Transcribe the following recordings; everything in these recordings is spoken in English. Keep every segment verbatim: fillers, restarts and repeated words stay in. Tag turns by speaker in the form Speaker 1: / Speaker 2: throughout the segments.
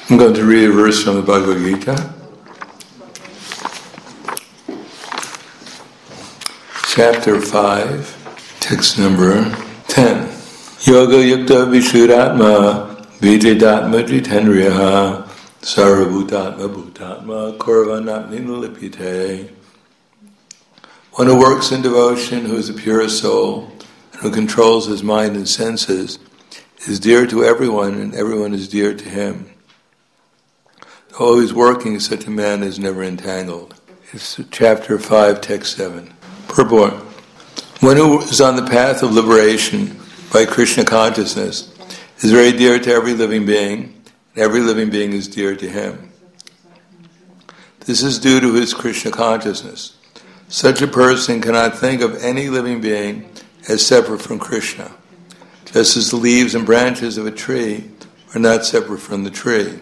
Speaker 1: I'm going to read a verse from the Bhagavad Gita. Chapter five, text number ten. Yoga yukta vishuddhatma vijidatma jitendriyaha sarvabhutatma bhutatma korvanatma nilipite. One who works in devotion, who is a pure soul, and who controls his mind and senses, is dear to everyone, and everyone is dear to him. Always working, such a man is never entangled. It's chapter five, text seven. Purport. One who is on the path of liberation by Krishna consciousness is very dear to every living being, and every living being is dear to him. This is due to his Krishna consciousness. Such a person cannot think of any living being as separate from Krishna, just as the leaves and branches of a tree are not separate from the tree.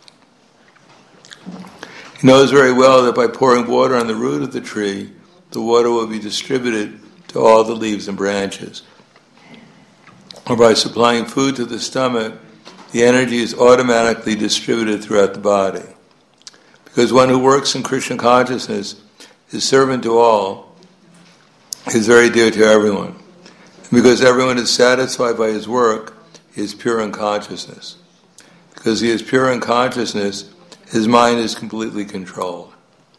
Speaker 1: He knows very well that by pouring water on the root of the tree, the water will be distributed to all the leaves and branches. Or by supplying food to the stomach, the energy is automatically distributed throughout the body. Because one who works in Krishna consciousness is servant to all, is very dear to everyone. And because everyone is satisfied by his work, he is pure in consciousness. Because he is pure in consciousness, his mind is completely controlled.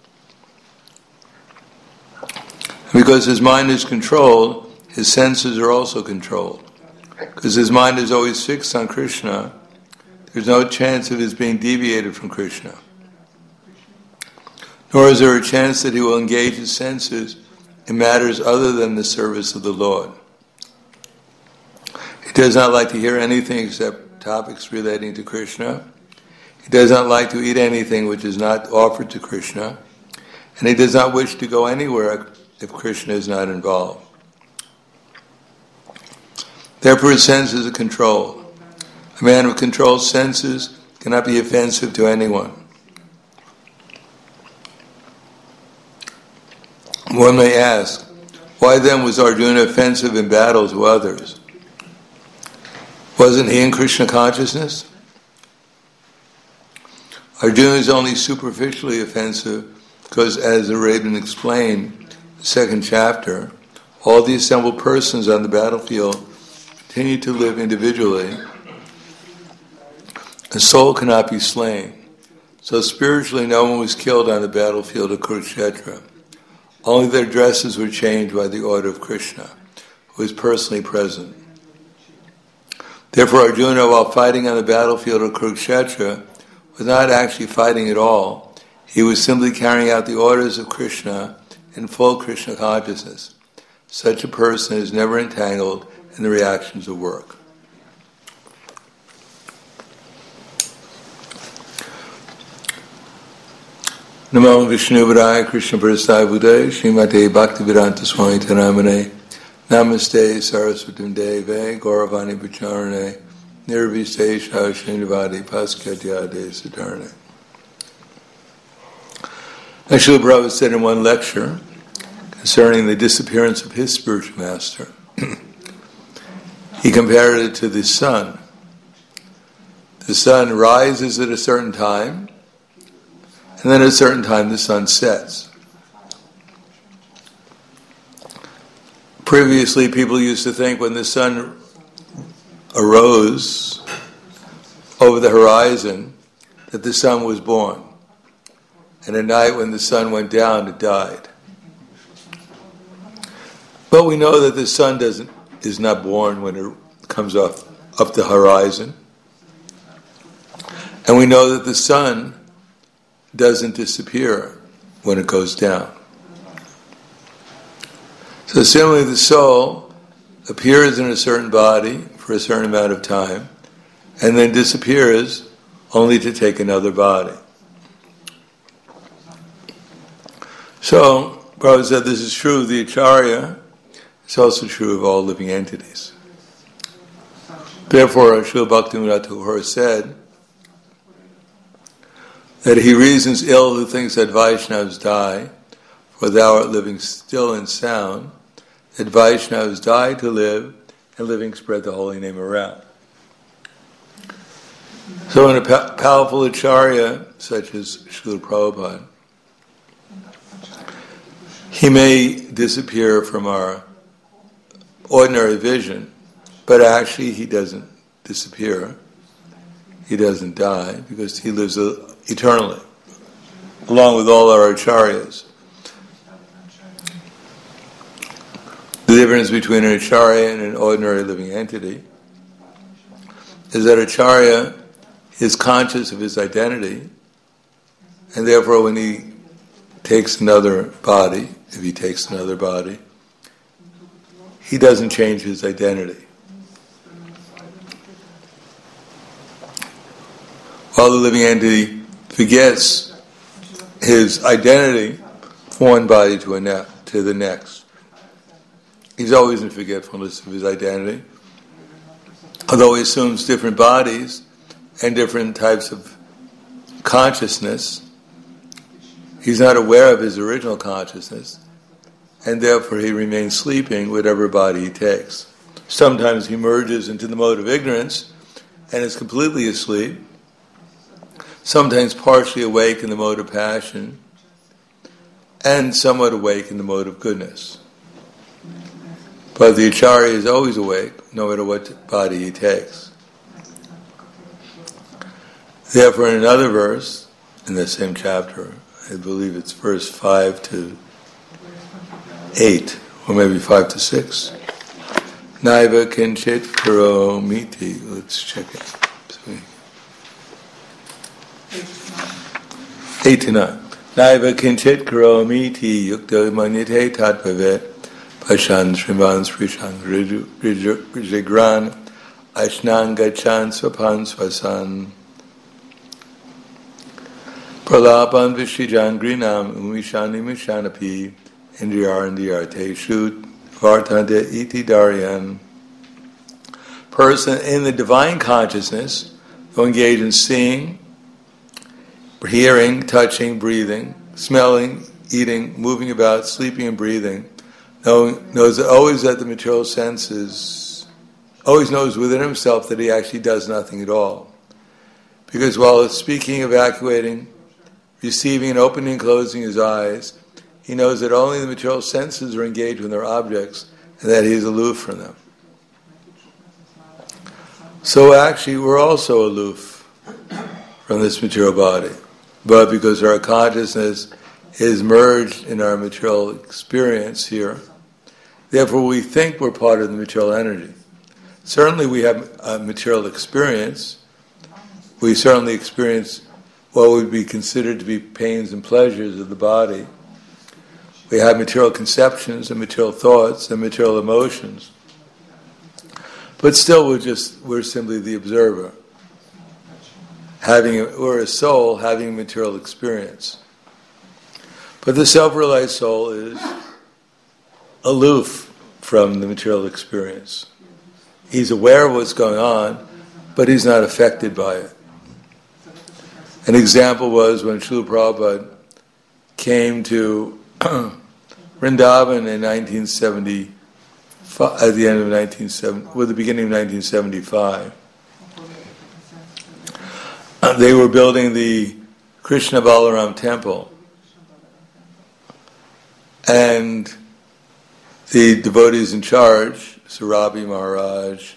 Speaker 1: And because his mind is controlled, his senses are also controlled. Because his mind is always fixed on Krishna, there's no chance of his being deviated from Krishna. Nor is there a chance that he will engage his senses in matters other than the service of the Lord. He does not like to hear anything except topics relating to Krishna. He does not like to eat anything which is not offered to Krishna, and he does not wish to go anywhere if Krishna is not involved. Therefore his senses are controlled. A man who controls senses cannot be offensive to anyone. One may ask, why then was Arjuna offensive in battle to others? Wasn't he in Krishna consciousness? Arjuna is only superficially offensive because, as the Raven explained, the second chapter, all the assembled persons on the battlefield continue to live individually. A soul cannot be slain. So spiritually no one was killed on the battlefield of Kurukshetra. Only their dresses were changed by the order of Krishna, who is personally present. Therefore Arjuna, while fighting on the battlefield of Kurukshetra, was not actually fighting at all. He was simply carrying out the orders of Krishna in full Krishna consciousness. Such a person is never entangled in the reactions of work. Namo Vishnu Vadaya Krishna Prasthaya Budaya Srimate Bhaktivedanta Swami Taramane Namaste Saraswatim Deve Gauravani Bacharane Nirvistesha Srinivadi Paskatyade Siddharne. Srila Prabhupada said in one lecture concerning the disappearance of his spiritual master, he compared it to the sun. The sun rises at a certain time, and then at a certain time the sun sets. Previously, people used to think when the sun arose over the horizon that the sun was born. And at night when the sun went down, it died. But we know that the sun doesn't is not born when it comes off up the horizon. And we know that the sun doesn't disappear when it goes down. So similarly, the soul appears in a certain body for a certain amount of time, and then disappears only to take another body. So, Prabhupada said this is true of the Acharya, it's also true of all living entities. Therefore, Srila Bhaktivinoda Thakur said that he reasons ill who thinks that Vaishnavas die, for thou art living still and sound, that Vaishnavas die to live, and living spread the holy name around. So in a pa- powerful acharya, such as Srila Prabhupada, he may disappear from our ordinary vision, but actually he doesn't disappear. He doesn't die, because he lives uh, eternally, along with all our acharyas. The difference between an acharya and an ordinary living entity is that acharya is conscious of his identity, and therefore when he takes another body, if he takes another body, he doesn't change his identity. While the living entity forgets his identity from one body to, a ne- to the next. He's always in forgetfulness of his identity, although he assumes different bodies and different types of consciousness. He's not aware of his original consciousness, and therefore he remains sleeping whatever body he takes. Sometimes he merges into the mode of ignorance and is completely asleep, sometimes partially awake in the mode of passion, and somewhat awake in the mode of goodness. But the acharya is always awake, no matter what body he takes. Therefore, in another verse, in the same chapter, I believe it's verse five to eight, or maybe five to six. Naiva kinchit karomiti. Let's check it. Eight to nine. Naiva kinchit karomiti yukta manyate tatvavet pashan sriman srishan rijigran ashnan gachan swapan swasan pralapan vishijan grinam umishani mishanapi indriyar indriyarte shut vartante iti daryan. Person in the divine consciousness who engage in seeing, hearing, touching, breathing, smelling, eating, moving about, sleeping and breathing, knows always that the material senses, always knows within himself that he actually does nothing at all. Because while speaking, evacuating, receiving and opening and closing his eyes, he knows that only the material senses are engaged with their objects and that he is aloof from them. So actually we're also aloof from this material body. But because our consciousness is merged in our material experience here, therefore we think we're part of the material energy. Certainly we have a material experience. We certainly experience what would be considered to be pains and pleasures of the body. We have material conceptions and material thoughts and material emotions. But still we're just, we're simply the observer. Having a, we're a soul having a material experience. But the self-realized soul is aloof from the material experience. He's aware of what's going on, but he's not affected by it. An example was when Srila Prabhupada came to Vrindavan in nineteen seventy-five, at the end of nineteen seventy, with the beginning of nineteen seventy-five. Uh, they were building the Krishna Balaram temple, and the devotees in charge, Sarabi Maharaj,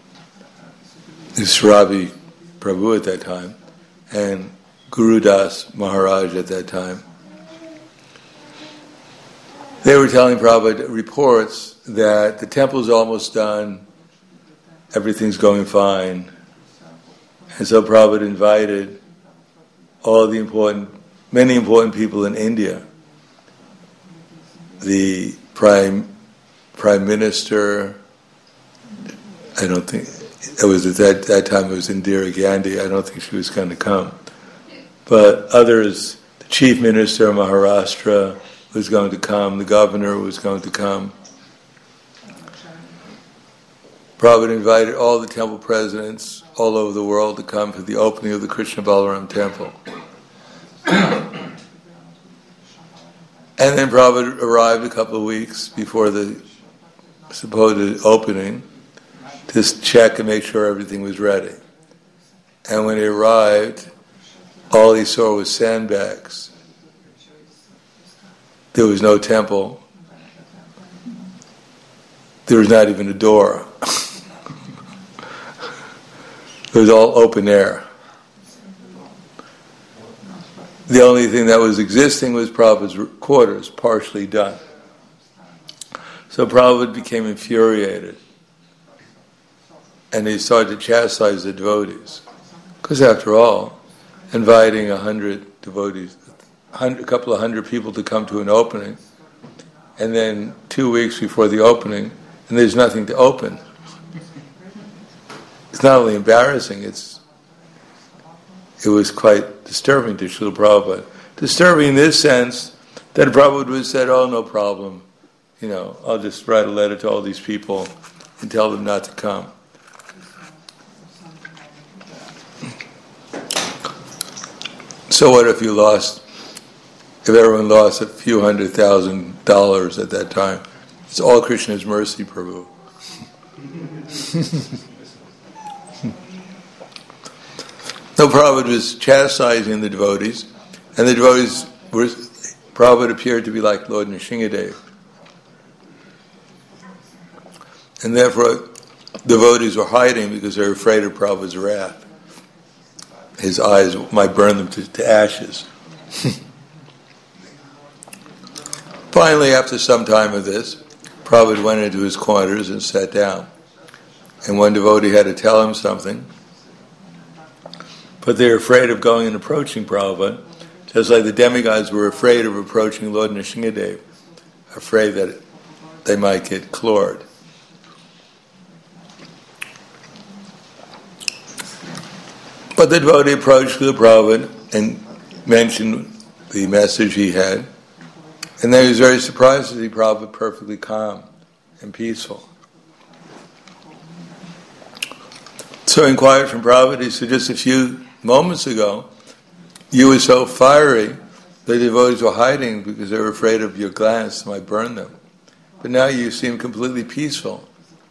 Speaker 1: Sarabi Prabhu at that time, and Guru Das Maharaj at that time, they were telling Prabhupada reports that the temple's almost done, everything's going fine. And so Prabhupada invited all the important, many important people in India, the prime prime minister, I don't think, it was at that, that time it was Indira Gandhi, I don't think she was going to come. But others, the chief minister of Maharashtra was going to come, the governor was going to come. Prabhupada invited all the temple presidents all over the world to come for the opening of the Krishna Balaram temple. And then Prabhupada arrived a couple of weeks before the supposed opening to check and make sure everything was ready. And when he arrived, all he saw was sandbags. There was no temple. There was not even a door. It was all open air. The only thing that was existing was Prabhupada's quarters, partially done. So Prabhupada became infuriated. And he started to chastise the devotees. Because after all, inviting a hundred devotees, a couple of hundred people to come to an opening, and then two weeks before the opening, and there's nothing to open. It's not only embarrassing, it's it was quite disturbing to Srila Prabhupada. Disturbing in this sense that Prabhupada would have said, oh, no problem, you know, I'll just write a letter to all these people and tell them not to come. So what if you lost, if everyone lost a few hundred thousand dollars at that time? It's all Krishna's mercy, Prabhu. So Prabhupada was chastising the devotees, and the devotees were, Prabhupada appeared to be like Lord Nrsingadev. And therefore, devotees were hiding because they were afraid of Prabhupada's wrath. His eyes might burn them to, to ashes. Finally, after some time of this, Prabhupada went into his quarters and sat down. And one devotee had to tell him something. But they were afraid of going and approaching Prabhupada, just like the demigods were afraid of approaching Lord Nrsingadev, afraid that they might get clawed. But the devotee approached the Prabhupada and mentioned the message he had, and then he was very surprised to see Prabhupada perfectly calm and peaceful. So he inquired from Prabhupada, he said, just a few moments ago, you were so fiery, the devotees were hiding because they were afraid of your glance might burn them. But now you seem completely peaceful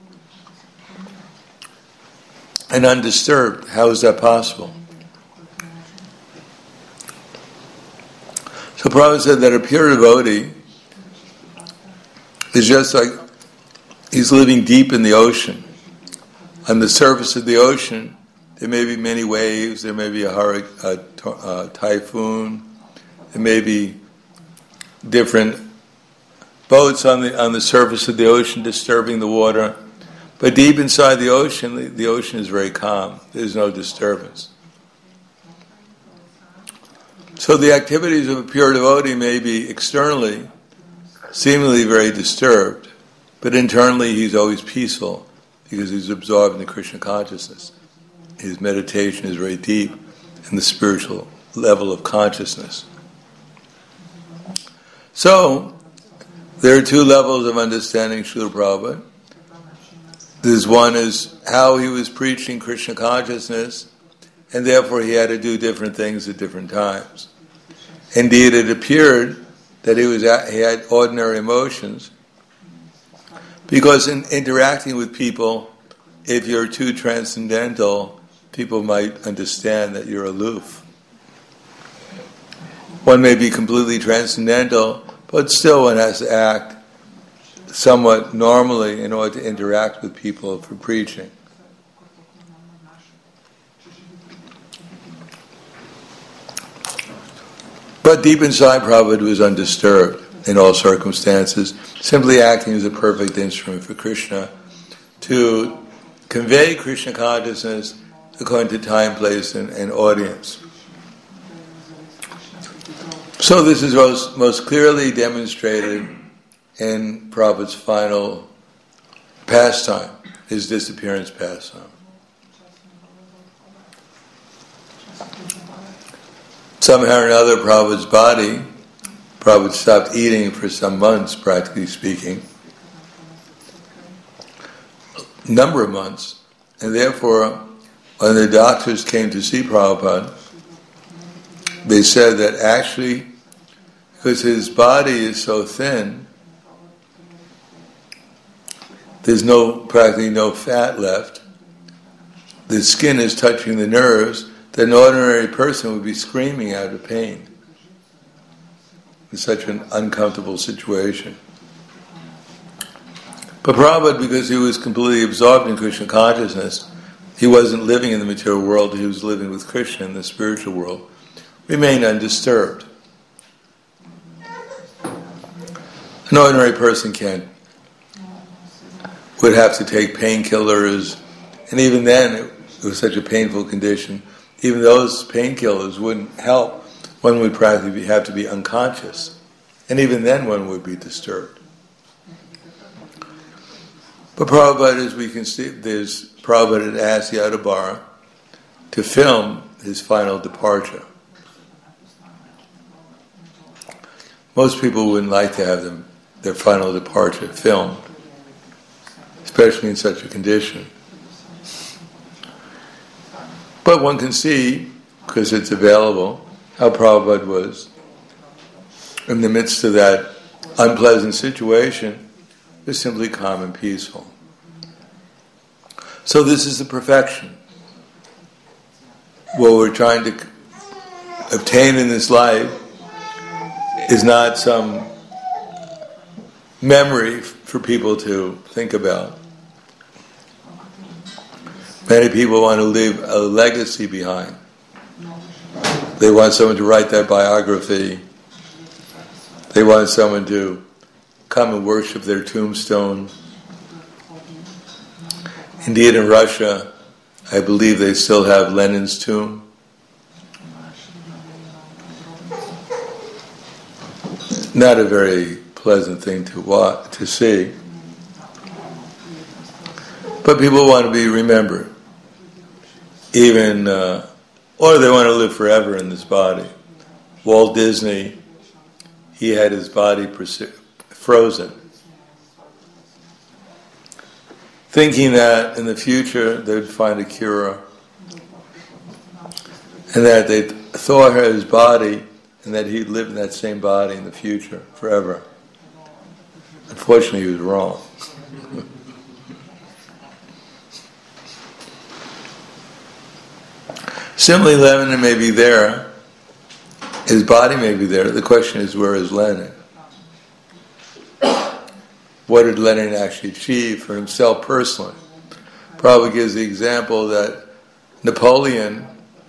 Speaker 1: and undisturbed. How is that possible? So Prabhupada said that a pure devotee is just like he's living deep in the ocean. On the surface of the ocean, there may be many waves, there may be a, hurricane, a, a typhoon, there may be different boats on the on the surface of the ocean disturbing the water. But deep inside the ocean, the, the ocean is very calm. There's no disturbance. So the activities of a pure devotee may be externally, seemingly very disturbed, but internally he's always peaceful because he's absorbed in the Krishna consciousness. His meditation is very deep in the spiritual level of consciousness. So, there are two levels of understanding Srila Prabhupada. This one is how he was preaching Krishna consciousness, and therefore he had to do different things at different times. Indeed, it appeared that he was at, he had ordinary emotions, because in interacting with people, if you're too transcendental, people might understand that you're aloof. One may be completely transcendental, but still one has to act somewhat normally in order to interact with people for preaching. But deep inside, Prabhupada was undisturbed in all circumstances, simply acting as a perfect instrument for Krishna to convey Krishna consciousness according to time, place, and, and audience. So this is most, most clearly demonstrated in Prabhupada's final pastime, his disappearance pastime. Somehow or another, Prabhupada's body, Prabhupada stopped eating for some months, practically speaking, a number of months, and therefore, when the doctors came to see Prabhupada, they said that actually, because his body is so thin, there's no practically no fat left, the skin is touching the nerves, that an ordinary person would be screaming out of pain in such an uncomfortable situation. But Prabhupada, because he was completely absorbed in Krishna consciousness, he wasn't living in the material world, he was living with Krishna in the spiritual world, remained undisturbed. An ordinary person can would have to take painkillers, and even then it was such a painful condition. Even those painkillers wouldn't help. One would practically have to be unconscious, and even then one would be disturbed. But Prabhupada, as we can see, there's Prabhupada had asked Yadabara to film his final departure. Most people wouldn't like to have them, their final departure filmed, especially in such a condition. But one can see, because it's available, how Prabhupada was in the midst of that unpleasant situation, was simply calm and peaceful. So this is the perfection. What we're trying to obtain in this life is not some memory for people to think about. Many people want to leave a legacy behind. They want someone to write that biography. They want someone to come and worship their tombstone. Indeed, in Russia, I believe they still have Lenin's tomb. Not a very pleasant thing to watch, to see. But people want to be remembered. Even, uh, or they want to live forever in this body. Walt Disney, he had his body persi- frozen, thinking that in the future they would find a cure, and that they thought his body, and that he'd live in that same body in the future forever. Unfortunately, he was wrong. Similarly, Lenin may be there, his body may be there. The question is, where is Lenin? What did Lenin actually achieve for himself personally? Probably gives the example that Napoleon,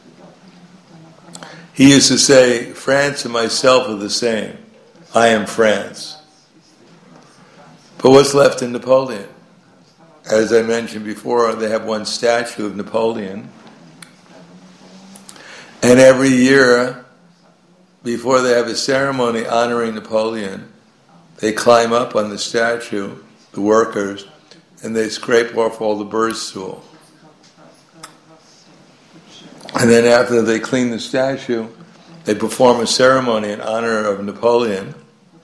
Speaker 1: he used to say, France and myself are the same. I am France. But what's left in Napoleon? As I mentioned before, they have one statue of Napoleon. And every year, before they have a ceremony honoring Napoleon, they climb up on the statue, the workers, and they scrape off all the bird stool. And then after they clean the statue, they perform a ceremony in honor of Napoleon.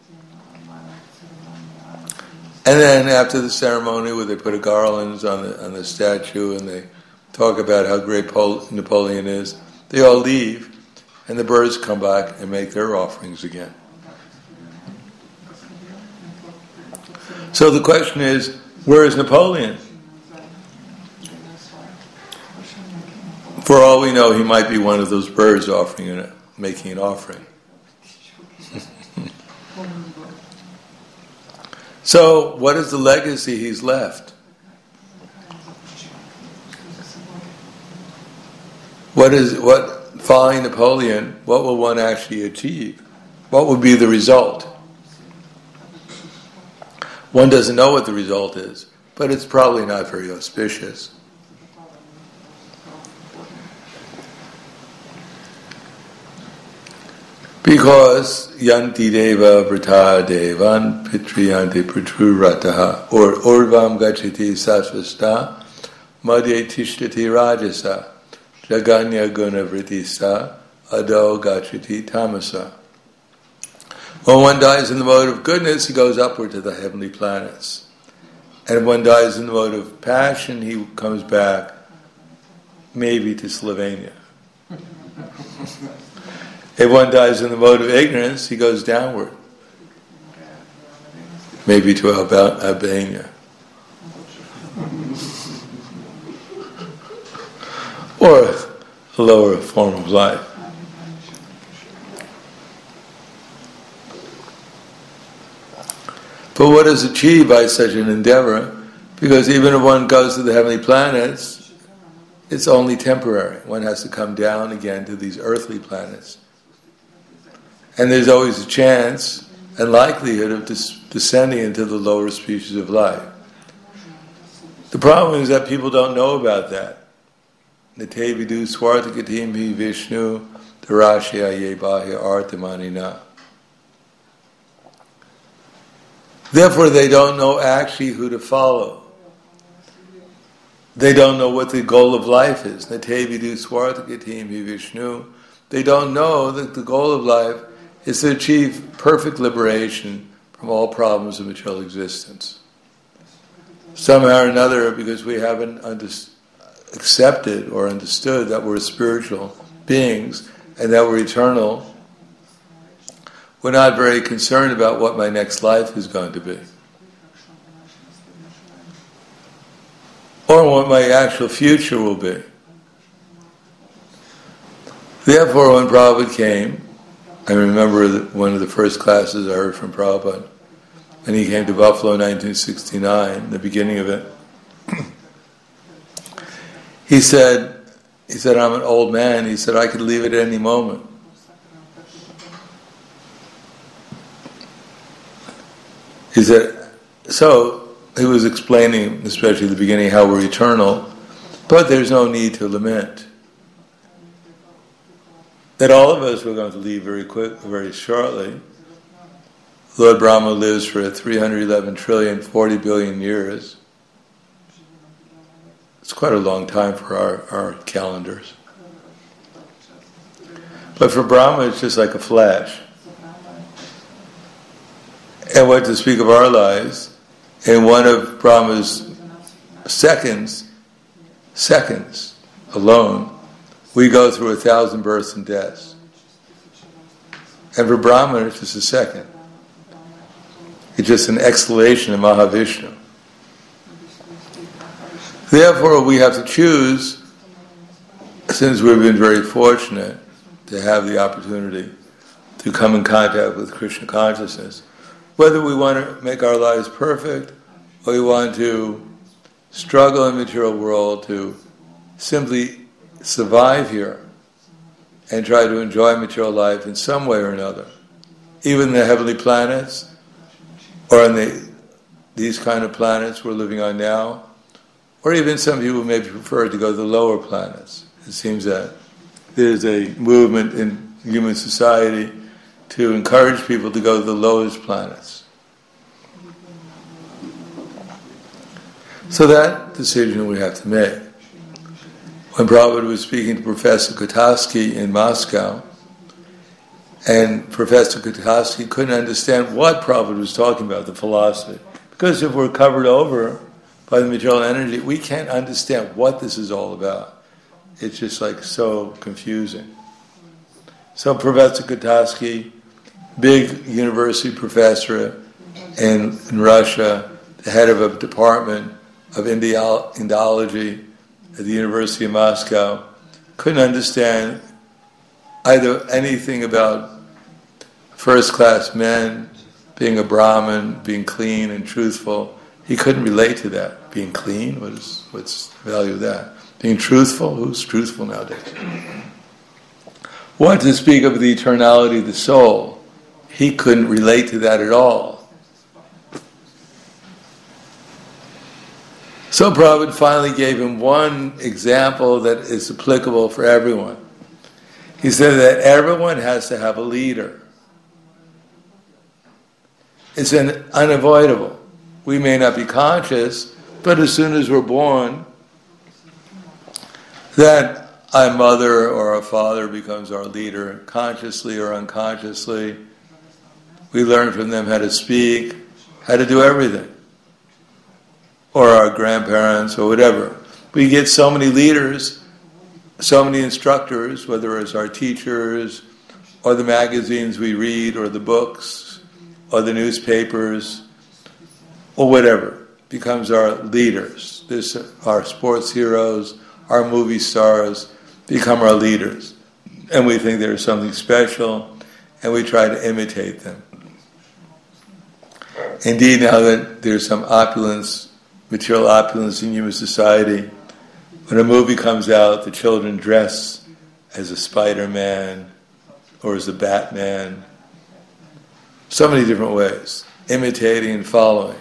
Speaker 1: And then after the ceremony, where they put a garlands on the on the statue and they talk about how great Pol- Napoleon is, they all leave, and the birds come back and make their offerings again. So the question is, where is Napoleon? For all we know, he might be one of those birds offering and making an offering. So, what is the legacy he's left? What is what following Napoleon? What will one actually achieve? What will be the result? One doesn't know what the result is, but it's probably not very auspicious. Because yanti deva vrata devan pitriyanti pratrurataha, or urvam gachiti sasvasta madhye tishtati rajasa jaganya guna vritisa ado gachiti tamasa. When one dies in the mode of goodness, he goes upward to the heavenly planets. And if one dies in the mode of passion, he comes back maybe to Slovenia. If one dies in the mode of ignorance, he goes downward, maybe to Albania. or a lower form of life. But what is achieved by such an endeavor? Because even if one goes to the heavenly planets, it's only temporary. One has to come down again to these earthly planets. And there's always a chance and likelihood of des- descending into the lower species of life. The problem is that people don't know about that. Nate vidu swartakatim hi Vishnu darashya ye bahya artamanina. Therefore, they don't know actually who to follow. They don't know what the goal of life is. Nate vidu swartakatim hi Vishnu. They don't know that the goal of life is to achieve perfect liberation from all problems of material existence. Somehow or another, because we haven't under, accepted or understood that we're spiritual beings and that we're eternal, we're not very concerned about what my next life is going to be. Or what my actual future will be. Therefore, when Prabhupada came, I remember that one of the first classes I heard from Prabhupada, and he came to Buffalo in nineteen sixty-nine, the beginning of it. He said, he said, I'm an old man. He said, I could leave it at any moment. He said, so he was explaining, especially at the beginning, how we're eternal, but there's no need to lament. That all of us were going to leave very quick, very shortly. Lord Brahma lives for three hundred eleven trillion, forty billion years. It's quite a long time for our, our calendars. But for Brahma, it's just like a flash. And what to speak of our lives, in one of Brahma's seconds, seconds alone, we go through a thousand births and deaths. And for Brahma, it's just a second. It's just an exhalation of Mahavishnu. Therefore, we have to choose, since we've been very fortunate to have the opportunity to come in contact with Krishna consciousness, whether we want to make our lives perfect or we want to struggle in the material world to simply survive here and try to enjoy material life in some way or another. Even the heavenly planets, or on the, these kind of planets we're living on now, or even some people may prefer to go to the lower planets. It seems that there's a movement in human society to encourage people to go to the lowest planets. So that decision we have to make. When Prabhupada was speaking to Professor Kutaski in Moscow, and Professor Kutaski couldn't understand what Prabhupada was talking about, the philosophy. Because if we're covered over by the material energy, we can't understand what this is all about. It's just like so confusing. So Professor Kutaski, big university professor in, in Russia, the head of a department of Indo- Indology at the University of Moscow, couldn't understand either anything about first-class men, being a Brahmin, being clean and truthful. He couldn't relate to that. Being clean, what is, what's the value of that? Being truthful, who's truthful nowadays? What to speak of the eternality of the soul? He couldn't relate to that at all. So Prabhupada finally gave him one example that is applicable for everyone. He said that everyone has to have a leader. It's an unavoidable. We may not be conscious, but as soon as we're born, that a mother or a father becomes our leader, consciously or unconsciously. We learn from them how to speak, how to do everything. Or our grandparents or whatever. We get so many leaders, so many instructors, whether it's our teachers or the magazines we read or the books or the newspapers or whatever, becomes our leaders. This, our sports heroes, our movie stars, become our leaders. And we think they're something special, and we try to imitate them. Indeed, now that there's some opulence, material opulence in human society, when a movie comes out, the children dress as a Spider-Man or as a Batman. So many different ways, imitating and following.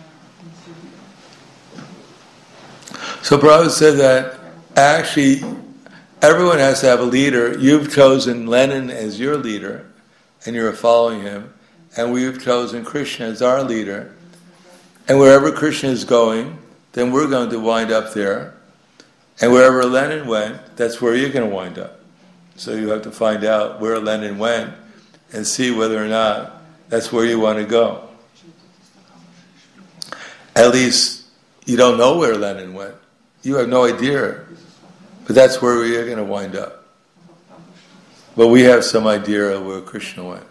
Speaker 1: So Prabhupada said that actually everyone has to have a leader. You've chosen Lenin as your leader, and you're following him. And we've chosen Krishna as our leader. And wherever Krishna is going, then we're going to wind up there. And wherever Lenin went, that's where you're going to wind up. So you have to find out where Lenin went and see whether or not that's where you want to go. At least you don't know where Lenin went. You have no idea. But that's where we are going to wind up. But we have some idea of where Krishna went.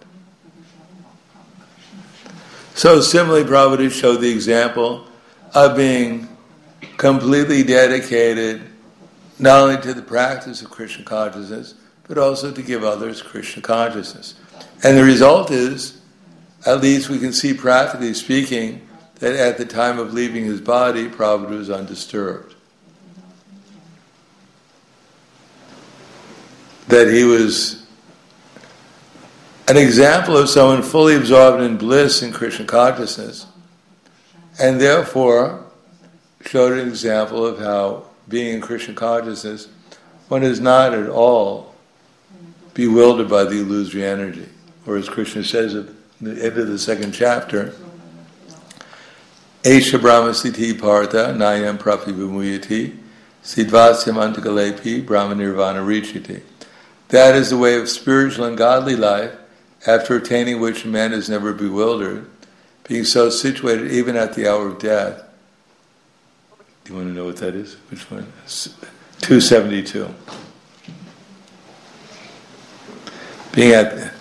Speaker 1: So similarly, Prabhupada showed the example of being completely dedicated not only to the practice of Krishna consciousness, but also to give others Krishna consciousness. And the result is, at least we can see practically speaking, that at the time of leaving his body, Prabhupada was undisturbed. That he was an example of someone fully absorbed in bliss in Krishna consciousness, and therefore showed an example of how being in Krishna consciousness, one is not at all bewildered by the illusory energy. Or as Krishna says at the end of the second chapter, Esha Brahmasiti Partha Nayam Prapibhumuyati Sidvasyam Antakalepi Brahma Nirvana Richiti. That is the way of spiritual and godly life, after attaining which man is never bewildered, being so situated even at the hour of death. Do you want to know what that is? Which one? two seventy-two. Being at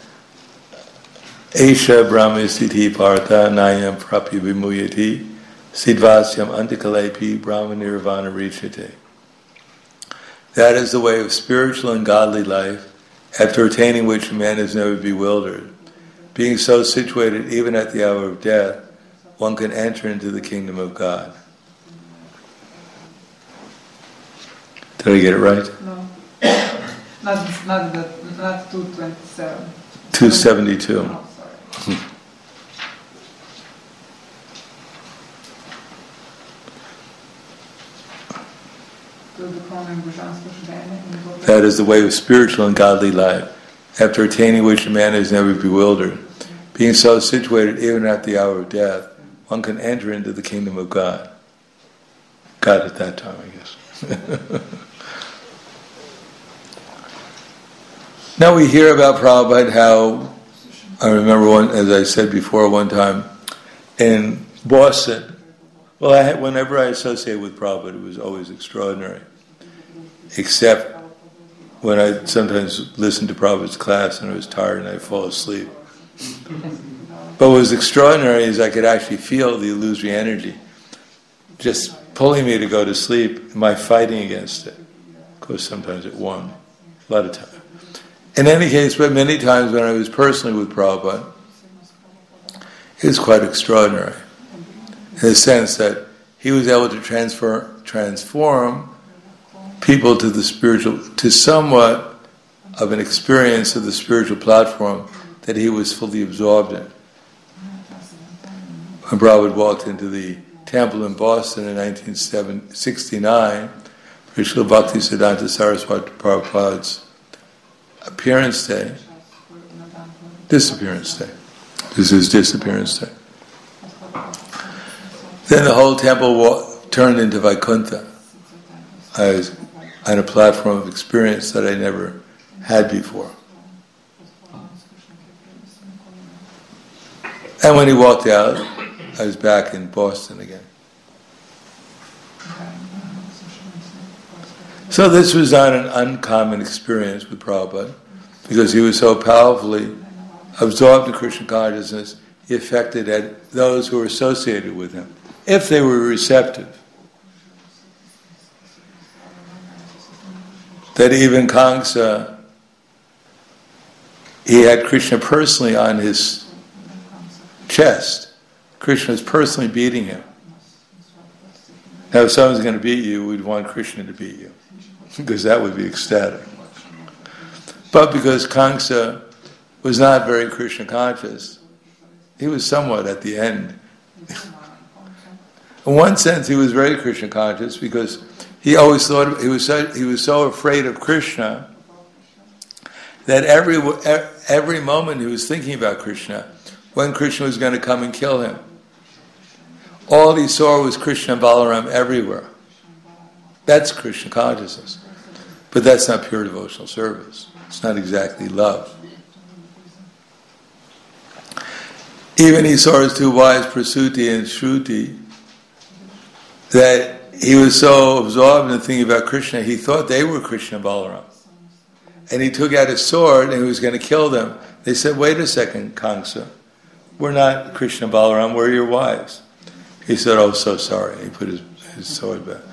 Speaker 1: Esha Brahmasiti Partha Nayam Prapibhumuyati Sidvasyam Antakalepi Brahma Nirvana Richite. That is the way of spiritual and godly life, after attaining which man is never bewildered. Being so situated even at the hour of death, one can enter into the kingdom of God. Did I get it right?
Speaker 2: No. not, not, the, not two twenty-seven.
Speaker 1: two seventy-two.
Speaker 2: Oh, sorry.
Speaker 1: That is the way of spiritual and godly life, after attaining which a man is never bewildered. Being so situated even at the hour of death, one can enter into the kingdom of God. God at that time, I guess. Now we hear about Prabhupada, how, I remember one, as I said before, one time in Boston. Well, I had, whenever I associate with Prabhupada, it was always extraordinary. Except when I sometimes listened to Prabhupada's class and I was tired and I'd fall asleep. But what was extraordinary is I could actually feel the illusory energy just pulling me to go to sleep, my fighting against it. Of course, sometimes it won, a lot of times. In any case, but many times when I was personally with Prabhupada, it was quite extraordinary. In the sense that he was able to transfer, transform people to the spiritual, to somewhat of an experience of the spiritual platform that he was fully absorbed in. When Prabhupada walked into the temple in Boston in nineteen sixty-nine, for Srila Bhaktisiddhanta Saraswati Prabhupada's appearance day, disappearance day. This is disappearance day. Then the whole temple wa- turned into Vaikuntha. I was on a platform of experience that I never had before. And when he walked out, I was back in Boston again. So this was not an uncommon experience with Prabhupada, because he was so powerfully absorbed in Krishna consciousness, he affected those who were associated with him, if they were receptive. that even Kamsa, he had Krishna personally on his chest. Krishna was personally beating him. Now, if someone's going to beat you, we'd want Krishna to beat you, because that would be ecstatic. But because Kamsa was not very Krishna conscious, he was somewhat at the end. In one sense, he was very Krishna conscious because he always thought he was so, he was so afraid of Krishna that every every moment he was thinking about Krishna, when Krishna was going to come and kill him. All he saw was Krishna and Balaram everywhere. That's Krishna consciousness. But that's not pure devotional service. It's not exactly love. Even he saw his two wives, Prasuti and Shruti, that he was so absorbed in thinking about Krishna, he thought they were Krishna and Balaram. And he took out his sword and he was going to kill them. They said, wait a second, Kamsa. We're not Krishna and Balaram, we're your wives. He said, oh, so sorry. He put his, his sword back.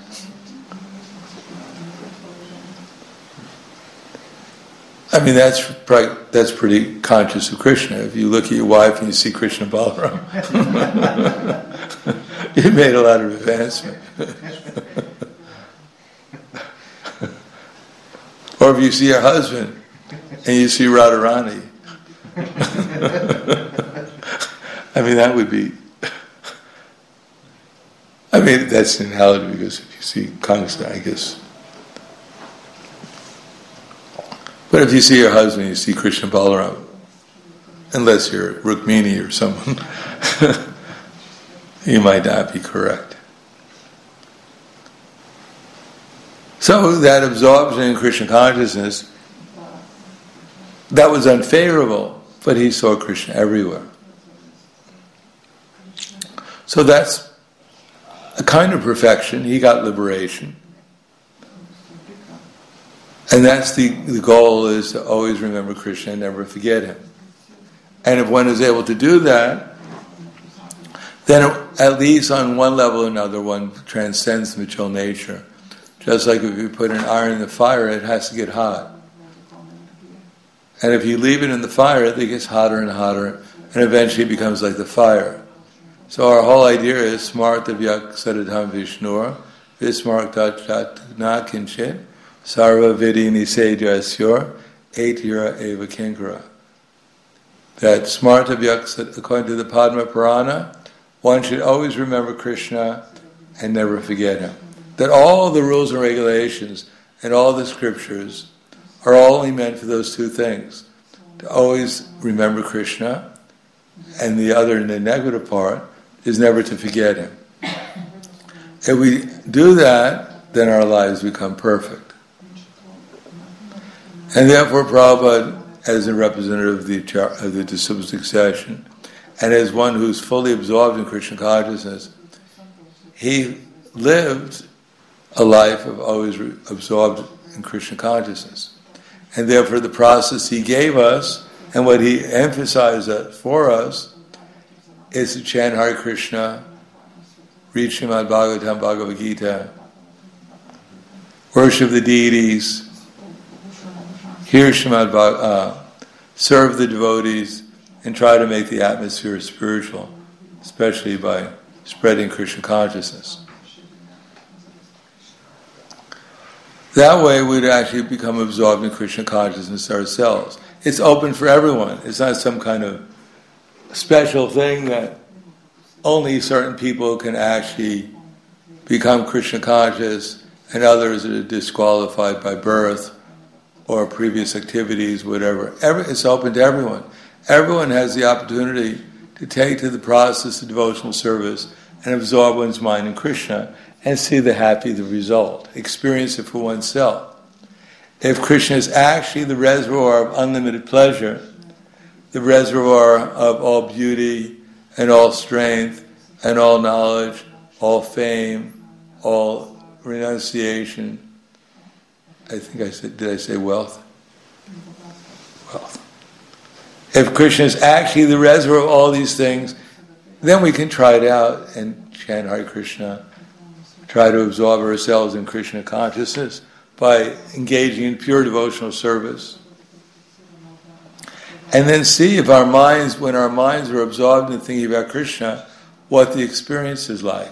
Speaker 1: I mean, that's that's pretty conscious of Krishna. If you look at your wife and you see Krishna and Balaram, you made a lot of advancement. Or if you see your husband and you see Radharani, I mean, that would be... I mean, that's an analogy because if you see Kamsa, I guess... But if you see your husband, you see Krishna Balaram, unless you're Rukmini or someone, you might not be correct. So that absorption in Krishna consciousness, that was unfavorable, but he saw Krishna everywhere. So that's a kind of perfection. He got liberation. And that's the, the goal, is to always remember Krishna and never forget him. And if one is able to do that, then at least on one level or another, one transcends material nature. Just like if you put an iron in the fire, it has to get hot. And if you leave it in the fire, it gets hotter and hotter, and eventually it becomes like the fire. So our whole idea is smarta vyak sadadham vishnur, vismarta chatna kinchit, sarva vidi nisejasyor, etira eva kinkara. That smarta vyak, according to the Padma Purana, one should always remember Krishna and never forget him. That all the rules and regulations and all the scriptures are only meant for those two things. To always remember Krishna, and the other, the negative part, is never to forget him. If we do that, then our lives become perfect. And therefore Prabhupada, as a representative of the, of the disciple succession, and as one who's fully absorbed in Krishna consciousness, he lived a life of always re- absorbed in Krishna consciousness. And therefore the process he gave us, and what he emphasized for us, is to chant Hare Krishna, read Srimad Bhagavatam, Bhagavad Gita, worship the deities, hear Srimad Bhagavatam, uh, serve the devotees, and try to make the atmosphere spiritual, especially by spreading Krishna consciousness. That way we'd actually become absorbed in Krishna consciousness ourselves. It's open for everyone. It's not some kind of special thing that only certain people can actually become Krishna conscious, and others are disqualified by birth or previous activities, whatever. Every, it's open to everyone. Everyone has the opportunity to take to the process of devotional service and absorb one's mind in Krishna and see the happy the result, experience it for oneself. If Krishna is actually the reservoir of unlimited pleasure, the reservoir of all beauty and all strength and all knowledge, all fame, all renunciation, I think I said, did I say wealth? Wealth. If Krishna is actually the reservoir of all these things, then we can try it out and chant Hare Krishna, try to absorb ourselves in Krishna consciousness. by engaging in pure devotional service. And then see if our minds, when our minds are absorbed in thinking about Krishna, what the experience is like.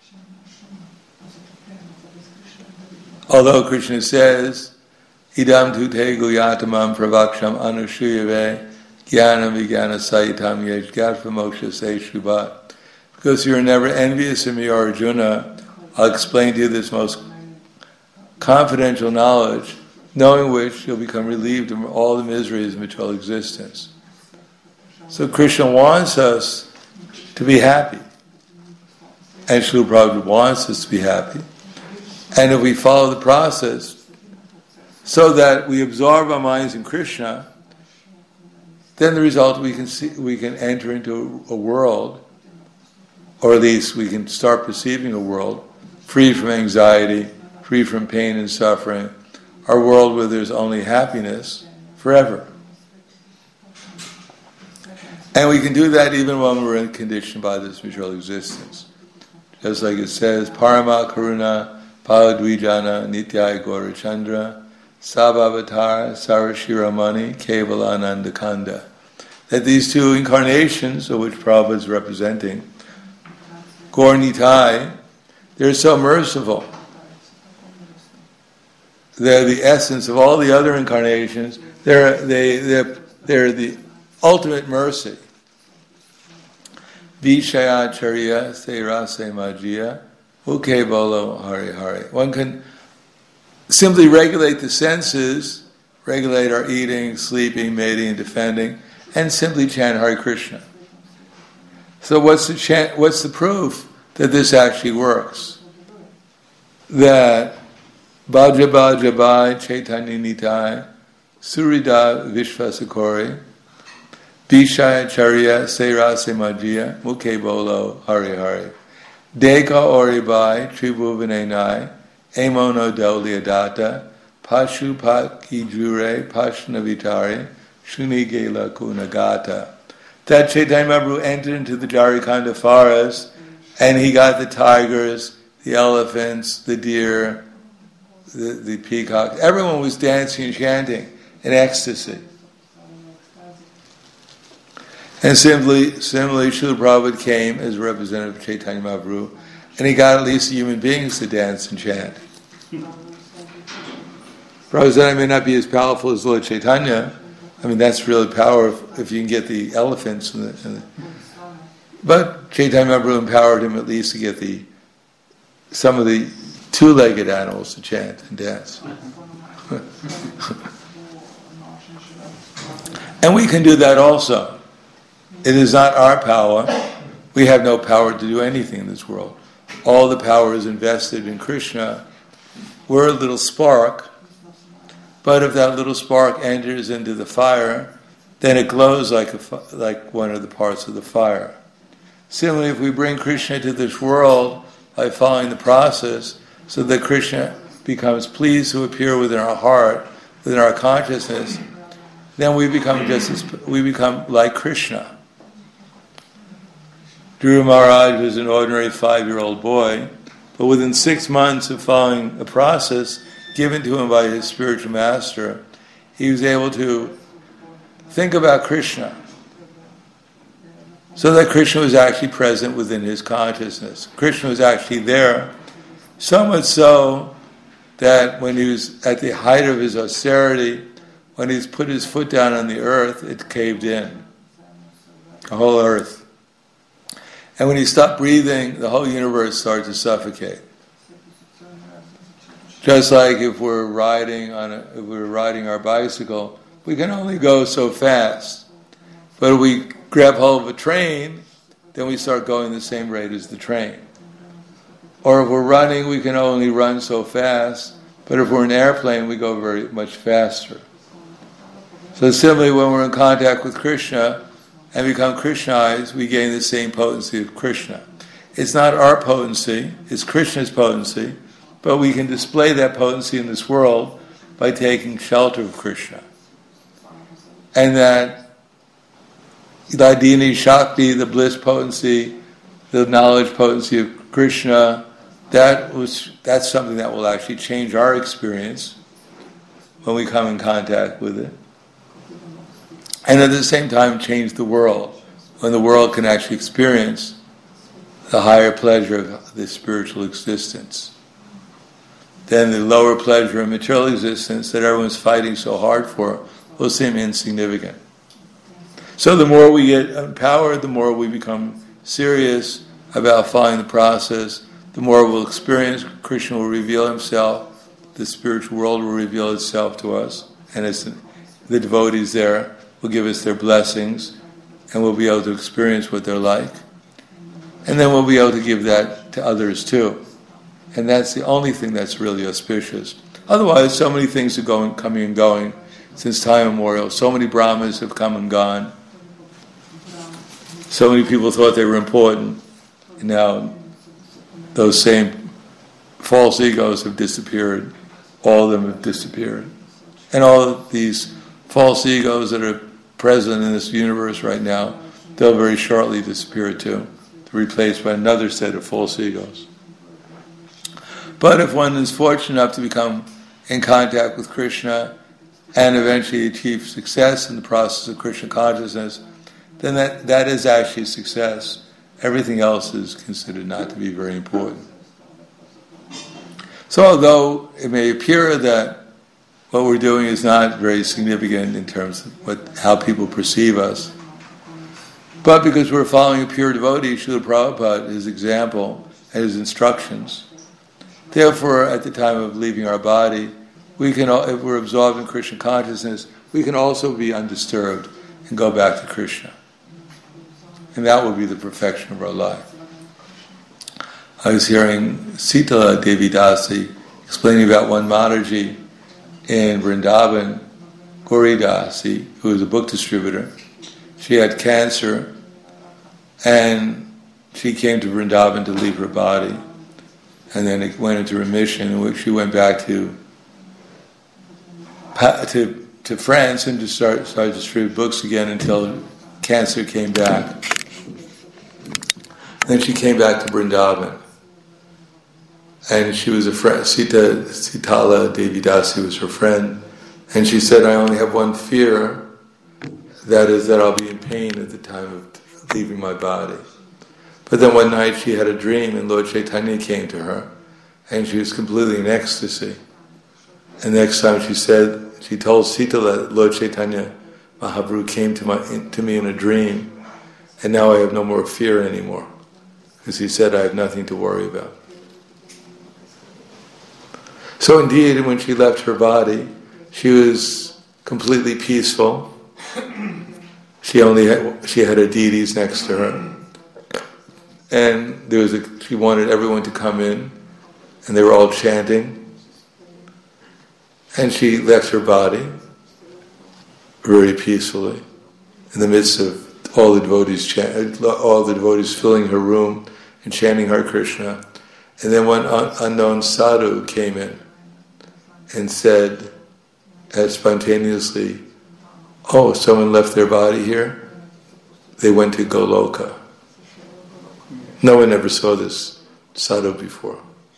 Speaker 1: Although Krishna says, idam tu te guyatamam pravaksham anushuyave jnanam vijnana sahitam yejgatva moksha se shubhat. Because you are never envious of me, or Arjuna, I'll explain to you this most confidential knowledge, knowing which you'll become relieved of all the miseries of material existence. So Krishna wants us to be happy. And Srila Prabhupada wants us to be happy. And if we follow the process so that we absorb our minds in Krishna, then the result we can see, we can enter into a world, or at least we can start perceiving a world free from anxiety, free from pain and suffering, a world where there's only happiness forever. And we can do that even when we're conditioned by this material existence. Just like it says, Parama Karuna Paladwijana Nityaya Gaurachandra Sabhavatar Sarashiramani Kevalanandakanda. That these two incarnations, of which Prabhupada is representing, Gaur Nitai, they're so merciful. They're the essence of all the other incarnations. They're they they're, they're the ultimate mercy. Vishaya Charya Seirase Majia Uke Bolo Hari Hari. One can simply regulate the senses, regulate our eating, sleeping, mating, and defending, and simply chant Hare Krishna. So what's the chant, what's the proof that this actually works? That Bhaja Bhaja Bhai Chaitanya Nitai Surida Vishvasakori Bishaya Charya Seirase Majia Mukhe Bolo Hari Hari Deka Oribai Tribhuvanenai Amono Dauliadata Pashu Paki Jure Pashnavitari Shunigela Kunagata. That Chaitanya Mahaprabhu entered into the Jharikanda forest and he got the tigers, the elephants, the deer, the, the peacock. Everyone was dancing and chanting in ecstasy. And simply, similarly, Srila Prabhupada came as a representative of Chaitanya Mahaprabhu, and he got at least human beings to dance and chant. Prabhupada said, I may not be as powerful as Lord Chaitanya. I mean, that's really power if, if you can get the elephants. And the, and the, but Chaitanya Mahaprabhu empowered him at least to get the some of the two-legged animals to chant and dance. And we can do that also. It is not our power. We have no power to do anything in this world. All the power is invested in Krishna. We're a little spark, but if that little spark enters into the fire, then it glows like a, like one of the parts of the fire. Similarly, if we bring Krishna to this world by following the process, so that Krishna becomes pleased to appear within our heart, within our consciousness, then we become just as, we become like Krishna. Dhruva Maharaj was an ordinary five-year-old boy, but within six months of following a process given to him by his spiritual master, he was able to think about Krishna, so that Krishna was actually present within his consciousness. Krishna was actually there, so much so that when he was at the height of his austerity, when he's put his foot down on the earth, it caved in, the whole earth. And when he stopped breathing, the whole universe started to suffocate. Just like if we're riding on a, if we're riding our bicycle, we can only go so fast. But if we grab hold of a train, then we start going the same rate as the train. Or if we're running, we can only run so fast. But if we're in an airplane, we go very much faster. So similarly, when we're in contact with Krishna and become Krishnized, we gain the same potency of Krishna. It's not our potency, it's Krishna's potency, but we can display that potency in this world by taking shelter of Krishna. And that Ladini Shakti, the bliss potency, the knowledge potency of Krishna, that was that's something that will actually change our experience when we come in contact with it. And at the same time change the world, when the world can actually experience the higher pleasure of this spiritual existence. Then the lower pleasure of material existence that everyone's fighting so hard for will seem insignificant. So the more we get empowered, the more we become serious about following the process, the more we'll experience, Krishna will reveal himself, the spiritual world will reveal itself to us, and it's the devotees there will give us their blessings, and we'll be able to experience what they're like. And then we'll be able to give that to others too. And that's the only thing that's really auspicious. Otherwise, so many things are going, coming and going since time immemorial. So many Brahmas have come and gone. So many people thought they were important. And now those same false egos have disappeared. All of them have disappeared. And all of these false egos that are present in this universe right now, they'll very shortly disappear too, replaced by another set of false egos. But if one is fortunate enough to become in contact with Krishna and eventually achieve success in the process of Krishna consciousness, then that, that is actually success. Everything else is considered not to be very important. So although it may appear that what we're doing is not very significant in terms of what, how people perceive us, but because we're following a pure devotee, Srila Prabhupada, his example and his instructions, therefore, at the time of leaving our body, we can, if we're absorbed in Krishna consciousness, we can also be undisturbed and go back to Krishna. And that will be the perfection of our life. I was hearing Sitala Devi Dasi explaining about one Mataji in Vrindavan, Gauri Dasi, who was a book distributor. She had cancer, and she came to Vrindavan to leave her body. And then it went into remission, in which she went back to to, to France and to start started to distribute books again until cancer came back. Then she came back to Vrindavan, and she was a friend. Sita Sitala Devi Dasi was her friend, and she said, "I only have one fear, that is that I'll be in pain at the time of leaving my body." But then one night she had a dream, and Lord Chaitanya came to her, and she was completely in ecstasy. And next time she said, she told Sita that Lord Chaitanya Mahaprabhu came to my to me in a dream, and now I have no more fear anymore, because he said I have nothing to worry about. So indeed, when she left her body, she was completely peaceful. She only had, she had her deities next to her. And there was a, she wanted everyone to come in, and they were all chanting. And she left her body very peacefully, in the midst of all the devotees, chant, all the devotees filling her room and chanting Hare Krishna. And then one un- unknown sadhu came in and said, uh, spontaneously, "Oh, someone left their body here? They went to Goloka." No one ever saw this sadhu before.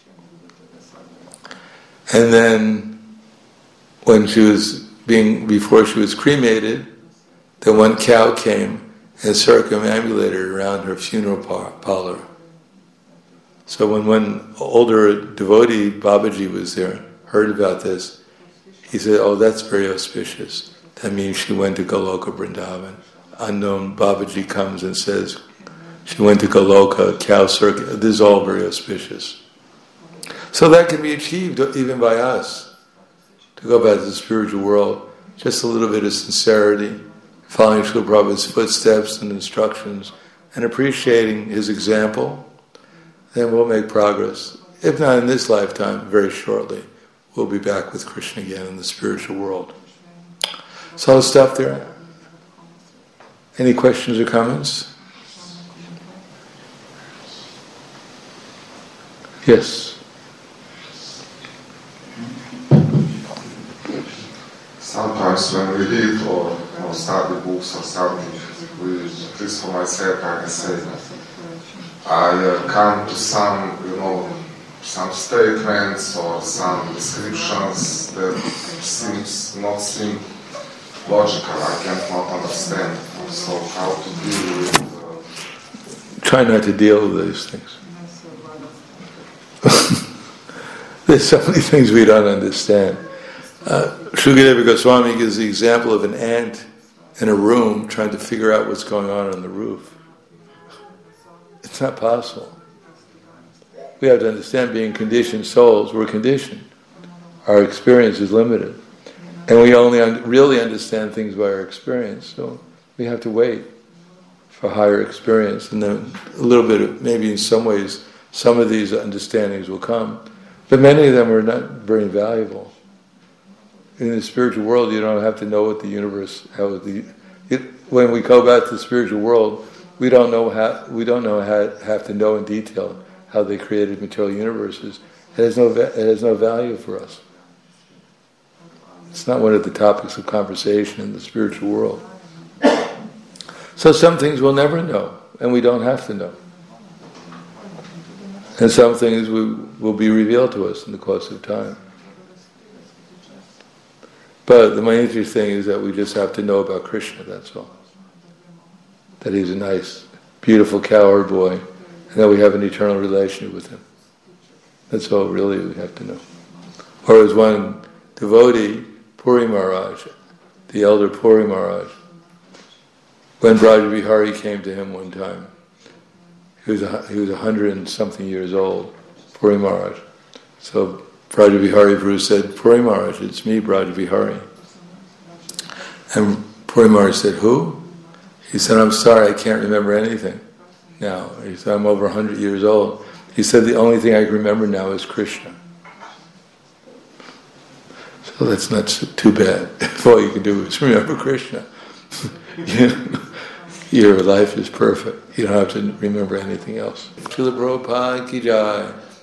Speaker 1: And then, when she was being, before she was cremated, then one cow came and circumambulated around her funeral parlor. So when one older devotee, Babaji, was there, heard about this, he said, "Oh, that's very auspicious. That means she went to Goloka Vrindavan." Unknown Babaji comes and says, she went to Goloka, cow circuit. This is all very auspicious. So that can be achieved even by us, to go back to the spiritual world. Just a little bit of sincerity, following Srila Prabhupada's footsteps and instructions, and appreciating his example, then we'll make progress. If not in this lifetime, very shortly, we'll be back with Krishna again in the spiritual world. So I'll stop there. Any questions or comments? Yes.
Speaker 3: Sometimes when we read or, or study books or something, we, at least for myself, I can say, I uh, come to some, you know, some statements or some descriptions that seems not seem logical. I cannot understand. So how to deal with? Uh...
Speaker 1: Try not to deal with these things. There's so many things we don't understand. Uh, Shukadeva Goswami gives the example of an ant in a room trying to figure out what's going on on the roof. It's not possible. We have to understand, being conditioned souls, we're conditioned. Our experience is limited. And we only un- really understand things by our experience, so we have to wait for higher experience. And then a little bit of, maybe in some ways, some of these understandings will come. But many of them are not very valuable. In the spiritual world, you don't have to know what the universe, how the, it, when we go back to the spiritual world, we don't know how, we don't know how, have to know in detail how they created material universes. It has no, it has no value for us. It's not one of the topics of conversation in the spiritual world. So some things we'll never know, and we don't have to know. And some things we, will be revealed to us in the course of time. But the main interesting thing is that we just have to know about Krishna, that's all. That he's a nice, beautiful cowherd boy, and that we have an eternal relationship with him. That's all really we have to know. Or as one devotee, Puri Maharaj, the elder Puri Maharaj, when Braja Vihari came to him one time, he was a, he was a hundred and something years old, Puri Maharaj. So Braja Vihari Prabhu said, Puri Maharaj, it's me, Braja Vihari. And Puri Maharaj said, who? He said, I'm sorry, I can't remember anything now. He said, I'm over a hundred years old. He said, the only thing I can remember now is Krishna. So that's not too bad. If all you can do is remember Krishna, you know, your life is perfect. You don't have to remember anything else. Srila Prabhupada ki jai.